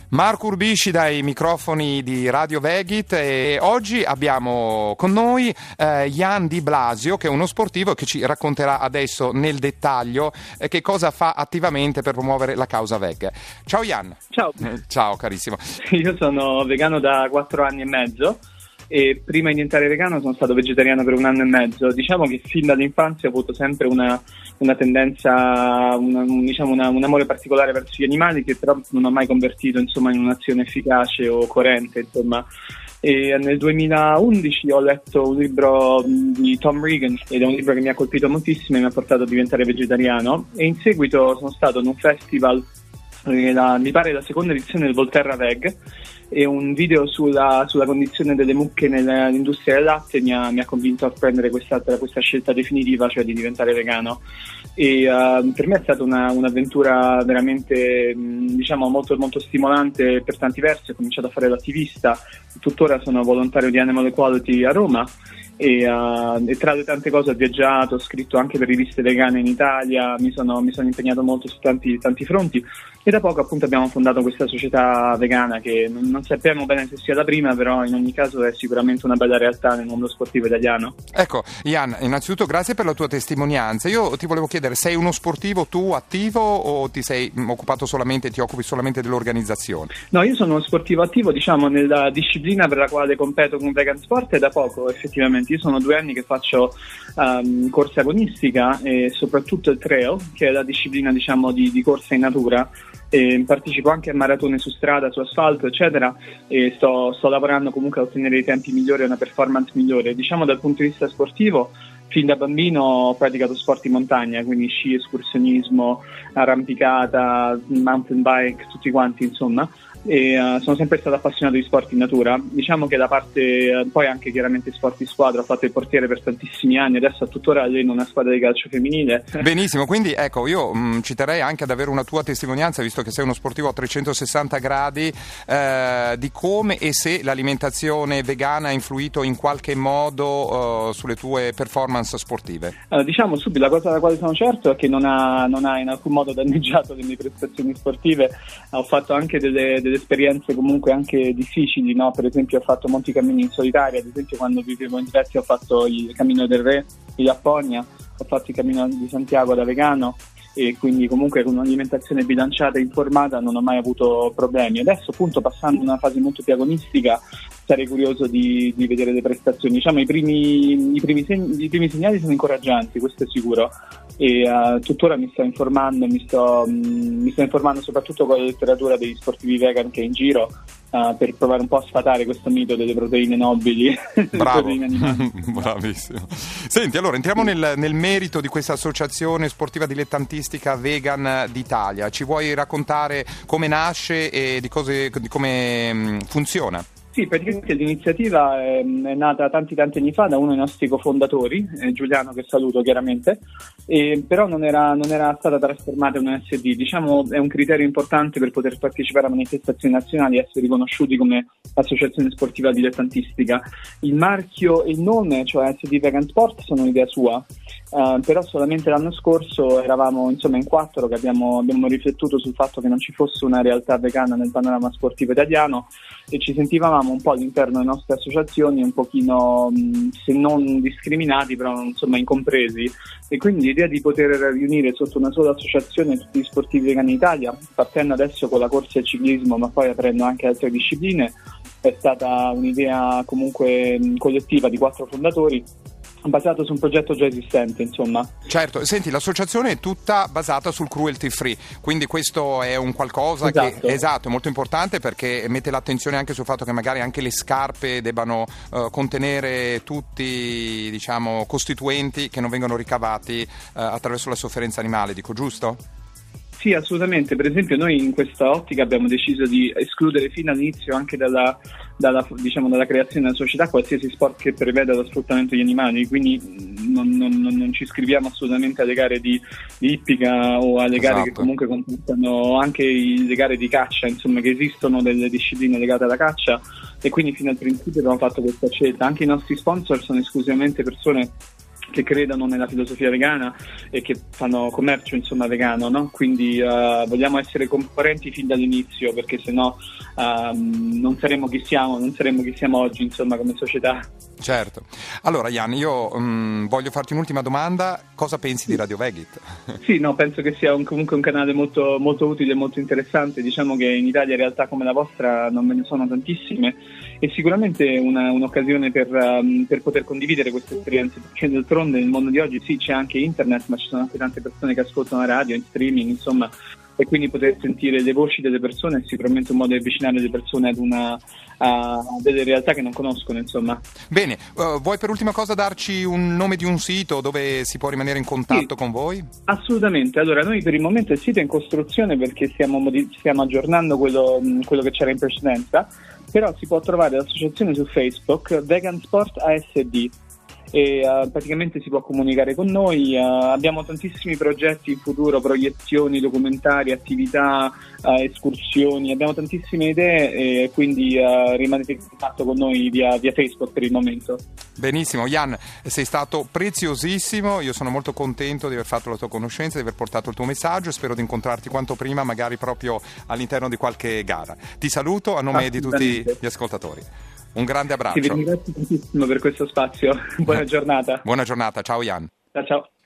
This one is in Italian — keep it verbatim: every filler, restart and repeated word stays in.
Marco Urbisci dai microfoni di Radio Vegit, e oggi abbiamo con noi eh, Jan Di Blasio, che è uno sportivo che ci racconterà adesso nel dettaglio eh, che cosa fa attivamente per promuovere la causa veg. Ciao Jan. Ciao. Eh, ciao carissimo. Io sono vegano da quattro anni e mezzo e prima di diventare vegano sono stato vegetariano per un anno e mezzo. Diciamo che fin dall'infanzia ho avuto sempre una, una tendenza, una, un, diciamo una, un amore particolare verso gli animali, che però non ho mai convertito insomma in un'azione efficace o coerente, insomma. E nel duemilaundici ho letto un libro di Tom Regan ed è un libro che mi ha colpito moltissimo e mi ha portato a diventare vegetariano, e in seguito sono stato ad un festival, la, mi pare la seconda edizione del Volterra Veg, e un video sulla, sulla condizione delle mucche nell'industria del latte mi ha, mi ha convinto a prendere questa, questa scelta definitiva, cioè di diventare vegano. E uh, per me è stata una, un'avventura veramente diciamo molto, molto stimolante per tanti versi. Ho cominciato a fare l'attivista, tuttora sono volontario di Animal Equality a Roma. E, uh, e tra le tante cose ho viaggiato, ho scritto anche per riviste vegane in Italia, mi sono, mi sono impegnato molto su tanti, tanti fronti, e da poco appunto abbiamo fondato questa società vegana che non, non sappiamo bene se sia la prima, però in ogni caso è sicuramente una bella realtà nel mondo sportivo italiano. Ecco Jan, innanzitutto grazie per la tua testimonianza. Io ti volevo chiedere, sei uno sportivo tu attivo o ti sei occupato solamente, ti occupi solamente dell'organizzazione? No, io sono uno sportivo attivo, diciamo, nella disciplina per la quale competo con Vegan Sport, e da poco effettivamente. Io sono due anni che faccio um, corsa agonistica e soprattutto il trail, che è la disciplina diciamo di, di corsa in natura, e partecipo anche a maratone su strada, su asfalto eccetera, e sto, sto lavorando comunque a ottenere dei tempi migliori e una performance migliore. Diciamo dal punto di vista sportivo, fin da bambino ho praticato sport in montagna, quindi sci, escursionismo, arrampicata, mountain bike, tutti quanti insomma. E uh, sono sempre stato appassionato di sport in natura. Diciamo che da parte uh, poi anche chiaramente sport di squadra, ho fatto il portiere per tantissimi anni, adesso tuttora alleno una squadra di calcio femminile. Benissimo, quindi ecco io mh, ci terrei anche ad avere una tua testimonianza, visto che sei uno sportivo a trecentosessanta gradi, eh, di come e se l'alimentazione vegana ha influito in qualche modo uh, sulle tue performance sportive. Allora, diciamo subito, la cosa della quale sono certo è che non ha, non ha in alcun modo danneggiato le mie prestazioni sportive. Ho fatto anche delle, delle esperienze comunque anche difficili, no? Per esempio ho fatto molti cammini in solitaria, ad esempio quando vivevo in Svezia ho fatto il Cammino del Re in Lapponia, ho fatto il Cammino di Santiago da vegano, e quindi comunque con un'alimentazione bilanciata e informata non ho mai avuto problemi. Adesso appunto, passando una fase molto più agonistica, sarei curioso di, di vedere le prestazioni. Diciamo i primi, i, primi segni, i primi segnali sono incoraggianti, questo è sicuro, e uh, tuttora mi sto informando, mi sto, um, mi sto informando soprattutto con la letteratura degli sportivi vegan che è in giro, uh, per provare un po' a sfatare questo mito delle proteine nobili. Bravo, bravissimo. Senti, allora entriamo nel, nel merito di questa associazione sportiva dilettantistica Vegan d'Italia. Ci vuoi raccontare come nasce e di, cose, di come um, funziona? Sì, praticamente l'iniziativa è, è nata tanti tanti anni fa da uno dei nostri cofondatori, eh, Giuliano, che saluto chiaramente, e, però non era, non era stata trasformata in un S D. Diciamo è un criterio importante per poter partecipare a manifestazioni nazionali e essere riconosciuti come associazione sportiva dilettantistica. Il marchio e il nome, cioè S D Vegan Sport, sono un'idea sua, uh, però solamente l'anno scorso eravamo insomma in quattro che abbiamo, abbiamo riflettuto sul fatto che non ci fosse una realtà vegana nel panorama sportivo italiano, e ci sentivamo un po' all'interno delle nostre associazioni un pochino, se non discriminati, però insomma incompresi, e quindi l'idea di poter riunire sotto una sola associazione tutti gli sportivi vegani in Italia, partendo adesso con la corsa e il ciclismo ma poi aprendo anche altre discipline, è stata un'idea comunque collettiva di quattro fondatori, basato su un progetto già esistente, insomma. Certo, senti, l'associazione è tutta basata sul cruelty free, quindi questo è un qualcosa esatto. che esatto, è molto importante, perché mette l'attenzione anche sul fatto che magari anche le scarpe debbano uh, contenere tutti, diciamo, costituenti che non vengono ricavati uh, attraverso la sofferenza animale, dico giusto? Sì, assolutamente. Per esempio noi in questa ottica abbiamo deciso di escludere fin dall'inizio anche dalla, dalla, diciamo, dalla creazione della società qualsiasi sport che preveda lo sfruttamento degli animali, quindi non, non, non ci iscriviamo assolutamente alle gare di, di ippica o alle gare esatto. che comunque comportano anche le gare di caccia, insomma, che esistono delle discipline legate alla caccia, e quindi fino al principio abbiamo fatto questa scelta. Anche i nostri sponsor sono esclusivamente persone che credono nella filosofia vegana e che fanno commercio insomma vegano, no? Quindi uh, vogliamo essere concorrenti fin dall'inizio, perché sennò uh, non saremmo chi siamo, non saremmo chi siamo oggi insomma come società. Certo. Allora Jan, io um, voglio farti un'ultima domanda: cosa pensi di Radio Vegit? Sì, no, penso che sia un, comunque un canale molto, molto utile e molto interessante. Diciamo che in Italia realtà come la vostra non ve ne sono tantissime, e sicuramente una, un'occasione per, um, per poter condividere queste esperienze, perché d'altronde nel mondo di oggi sì, c'è anche internet, ma ci sono anche tante persone che ascoltano la radio in streaming, insomma, e quindi poter sentire le voci delle persone è sicuramente un modo di avvicinare le persone ad una a delle realtà che non conoscono, insomma. Bene, uh, vuoi per ultima cosa darci un nome di un sito dove si può rimanere in contatto Sì, con voi? assolutamente. Allora, noi per il momento il sito è in costruzione perché stiamo, modi- stiamo aggiornando quello, quello che c'era in precedenza, però si può trovare l'associazione su Facebook Vegan Sport A S D, e uh, praticamente si può comunicare con noi. Uh, abbiamo tantissimi progetti in futuro, proiezioni, documentari, attività, uh, escursioni, abbiamo tantissime idee, e quindi uh, rimanete in contatto con noi via, via Facebook per il momento. Benissimo, Jan, sei stato preziosissimo, io sono molto contento di aver fatto la tua conoscenza, di aver portato il tuo messaggio, e spero di incontrarti quanto prima, magari proprio all'interno di qualche gara. Ti saluto a nome di tutti gli ascoltatori. Un grande abbraccio. Ti ringrazio tantissimo per questo spazio. Buona giornata. Buona giornata, ciao Jan. Ciao ciao.